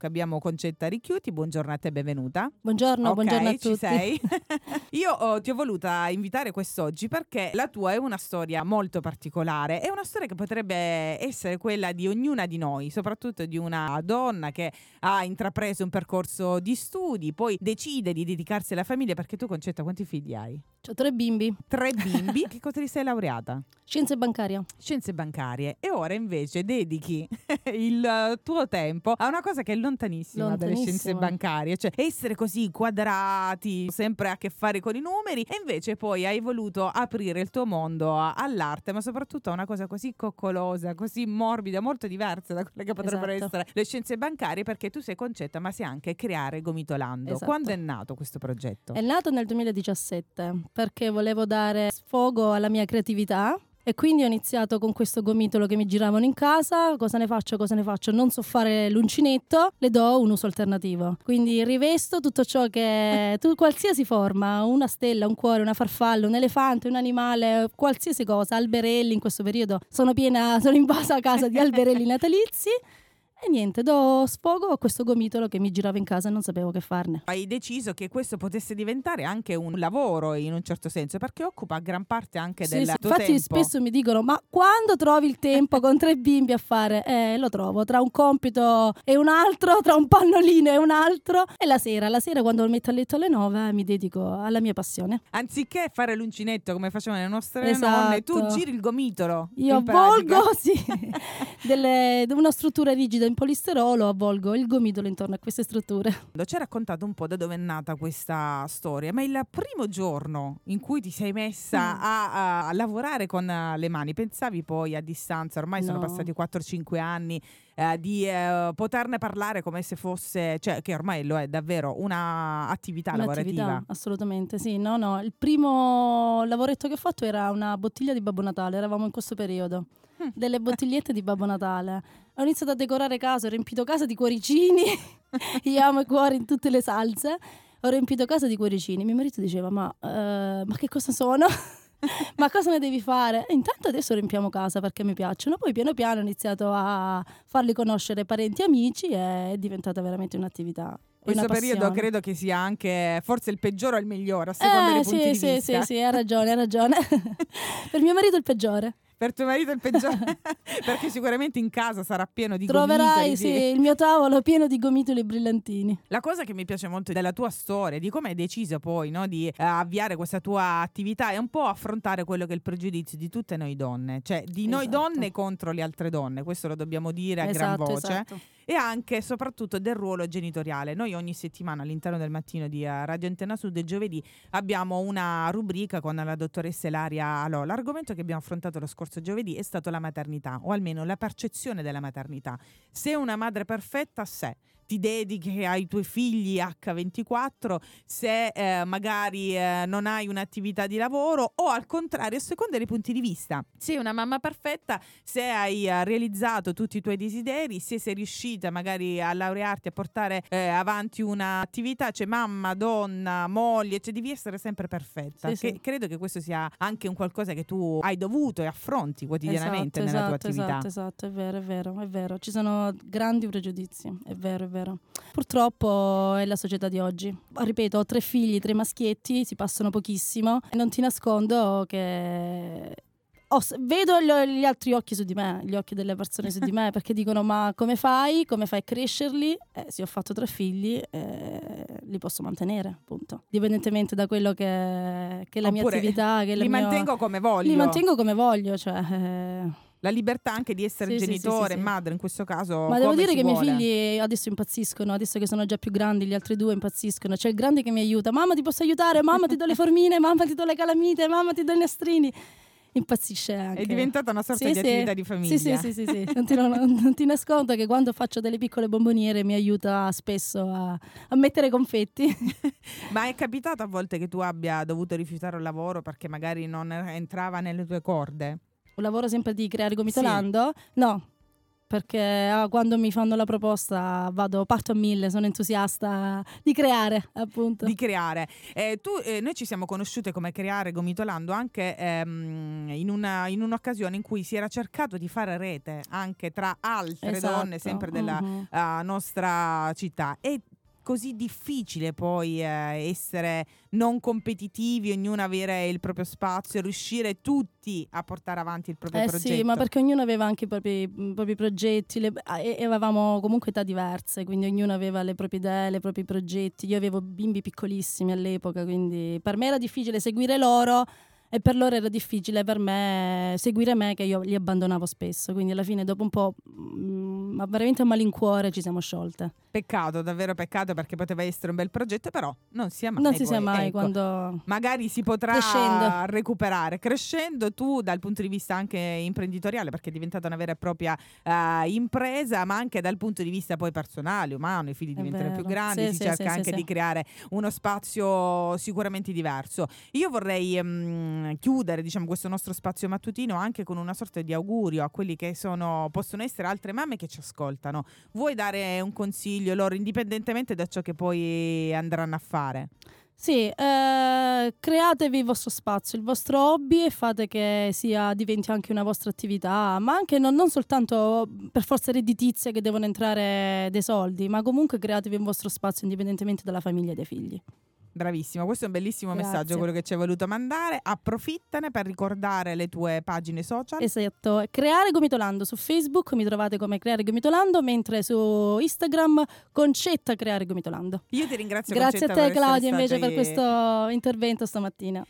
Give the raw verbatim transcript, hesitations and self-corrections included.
Abbiamo Concetta Ricchiuti, buongiorno a te, benvenuta. Buongiorno, Ok, buongiorno a ci tutti. sei? Io oh, ti ho voluta invitare quest'oggi perché la tua è una storia molto particolare, è una storia che potrebbe essere quella di ognuna di noi, soprattutto di una donna che ha intrapreso un percorso di studi, poi decide di dedicarsi alla famiglia, perché tu, Concetta, quanti figli hai? C'ho tre bimbi. Tre bimbi. Che cosa ti sei laureata? Scienze bancarie. Scienze bancarie. E ora invece dedichi il tuo tempo a una cosa che è lontanissima, dalle Lontanissima. scienze bancarie, cioè essere così quadrati, sempre a che fare con i numeri, e invece poi hai voluto aprire il tuo mondo a- all'arte, ma soprattutto a una cosa così coccolosa, così morbida, molto diversa da quelle che potrebbero Esatto. essere le scienze bancarie, perché tu sei Concetta, ma sei anche Creare Gomitolando. Esatto. Quando è nato questo progetto? È nato nel duemiladiciassette perché volevo dare sfogo alla mia creatività. E quindi ho iniziato con questo gomitolo che mi giravano in casa. Cosa ne faccio, cosa ne faccio? Non so fare l'uncinetto, le do un uso alternativo. Quindi rivesto tutto ciò che... tu, qualsiasi forma, una stella, un cuore, una farfalla, un elefante, un animale, qualsiasi cosa, alberelli in questo periodo. Sono piena, sono invasa a casa di alberelli natalizi. E niente, do sfogo a questo gomitolo che mi girava in casa e non sapevo che farne. Hai deciso che questo potesse diventare anche un lavoro in un certo senso, perché occupa gran parte anche Sì, del sì. tuo Infatti tempo. spesso mi dicono: ma quando trovi il tempo con tre bimbi a fare? Eh, lo trovo tra un compito e un altro, tra un pannolino e un altro. E la sera, la sera quando mi metto a letto alle nove mi dedico alla mia passione. Anziché fare l'uncinetto come facevano le nostre Esatto. nonne, tu giri il gomitolo. Io in pratica. avvolgo sì, delle, una struttura rigida in polisterolo, avvolgo il gomitolo intorno a queste strutture. Ci hai raccontato un po' da dove è nata questa storia, ma il primo giorno in cui ti sei messa Mm. a, a lavorare con eh, le mani, pensavi poi a distanza, ormai sono No. passati quattro cinque anni, eh, di eh, poterne parlare come se fosse, cioè che ormai lo è davvero, una attività Un'attività, lavorativa? assolutamente, sì. No, no, il primo lavoretto che ho fatto era una bottiglia di Babbo Natale, eravamo in questo periodo. Delle bottigliette di Babbo Natale. Ho iniziato a decorare casa, ho riempito casa di cuoricini. Io amo i cuori in tutte le salse. Ho riempito casa di cuoricini. Mio marito diceva: ma, eh, ma che cosa sono? Ma cosa ne devi fare? E intanto adesso riempiamo casa perché mi piacciono. Poi piano piano ho iniziato a farli conoscere parenti e amici e è diventata veramente un'attività. Questo una periodo passione. credo che sia anche forse il peggiore o il migliore, a seconda Eh, dei sì, punti di sì, vista. sì, sì, hai ragione, hai ragione. Per mio marito è il peggiore. Per tuo marito è il peggiore, perché sicuramente in casa sarà pieno di Troverai gomitoli. sì, di- il mio tavolo pieno di gomitoli brillantini. La cosa che mi piace molto della tua storia, di come hai deciso poi, no, di eh, avviare questa tua attività, è un po' affrontare quello che è il pregiudizio di tutte noi donne, cioè di noi Esatto. donne contro le altre donne, questo lo dobbiamo dire a gran Esatto, voce. esatto. E anche e soprattutto del ruolo genitoriale. Noi ogni settimana all'interno del mattino di eh, Radio Antenna Sud e giovedì abbiamo una rubrica con la dottoressa Ilaria Alò. L'argomento che abbiamo affrontato lo scorso giovedì è stato la maternità, o almeno la percezione della maternità. Sei una madre perfetta, se ti dedichi ai tuoi figli acca ventiquattro, se eh, magari eh, non hai un'attività di lavoro, o al contrario, a seconda dei punti di vista. Sei una mamma perfetta se hai eh, realizzato tutti i tuoi desideri, se sei riuscita magari a laurearti, a portare eh, avanti un'attività, cioè mamma, donna, moglie, cioè devi essere sempre perfetta. Sì, Che- sì. Credo che questo sia anche un qualcosa che tu hai dovuto e affronti quotidianamente Esatto, nella tua esatto, attività. esatto, esatto, è vero, è vero, è vero. Ci sono grandi pregiudizi, è vero, è vero. Purtroppo è la società di oggi. Ripeto, ho tre figli, tre maschietti, si passano pochissimo e non ti nascondo che ho s- vedo gli, gli altri occhi su di me, gli occhi delle persone su di me, perché dicono: ma come fai? Come fai a crescerli? Eh, sì, ho fatto tre figli, eh, li posso mantenere, appunto. Dipendentemente da quello che, che è la mia Oppure, attività, che è la li mia- mantengo come voglio. Li mantengo come voglio, cioè... eh, La libertà anche di essere Sì, sì, genitore sì, e sì, sì. madre in questo caso. Ma devo come dire si che i miei vuole. figli adesso impazziscono, adesso che sono già più grandi, gli altri due impazziscono. C'è il grande che mi aiuta: mamma ti posso aiutare, mamma ti do le formine, mamma ti do le calamite, mamma ti do i nastrini. Impazzisce anche. È diventata una sorta Sì, di sì. attività di famiglia. Sì, sì, sì, sì, sì. Non, ti, non, non ti nascondo che quando faccio delle piccole bomboniere mi aiuta spesso a, a mettere confetti. Ma è capitato a volte che tu abbia dovuto rifiutare un lavoro perché magari non entrava nelle tue corde? Un lavoro sempre di Creare Gomitolando? No. perché ah, quando mi fanno la proposta vado, parto a mille, sono entusiasta di creare, appunto. Di creare. Eh, tu, eh, noi ci siamo conosciute come Creare Gomitolando anche ehm, in, una, in un'occasione in cui si era cercato di fare rete anche tra altre Esatto. donne sempre della Mhm. uh, nostra città. E così difficile poi eh, essere non competitivi, ognuno avere il proprio spazio e riuscire tutti a portare avanti il proprio Eh progetto. sì, ma perché ognuno aveva anche i propri, i propri progetti le- e, e avevamo comunque età diverse, quindi ognuno aveva le proprie idee, i propri progetti. Io avevo bimbi piccolissimi all'epoca, quindi per me era difficile seguire loro e per loro era difficile per me seguire me, che io li abbandonavo spesso, quindi alla fine dopo un po' mm, ma veramente a malincuore ci siamo sciolte. Peccato, davvero peccato, perché poteva essere un bel progetto, però non sia mai. Non si poi, sa mai ecco. quando Magari si potrà Crescendo. recuperare crescendo, tu dal punto di vista anche imprenditoriale, perché è diventata una vera e propria eh, impresa, ma anche dal punto di vista poi personale, umano, i figli È diventano vero. più grandi, Sì, si sì, cerca sì, anche sì, di sì. creare uno spazio sicuramente diverso. Io vorrei mm, chiudere, diciamo, questo nostro spazio mattutino anche con una sorta di augurio a quelli che sono possono essere altre mamme che ci ascoltano. Vuoi dare un consiglio loro, indipendentemente da ciò che poi andranno a fare? Sì, eh, createvi il vostro spazio, il vostro hobby e fate che sia, diventi anche una vostra attività, ma anche non, non soltanto per forza redditizie che devono entrare dei soldi, ma comunque createvi un vostro spazio indipendentemente dalla famiglia e dai figli. Bravissimo, questo è un bellissimo Grazie. messaggio quello che ci hai voluto mandare. Approfittane per ricordare le tue pagine social. Esatto, Creare Gomitolando su Facebook mi trovate come Creare Gomitolando, mentre su Instagram Concetta Creare Gomitolando. Io ti ringrazio Grazie a Concetta, te per essere Claudia invece stata- per questo intervento stamattina.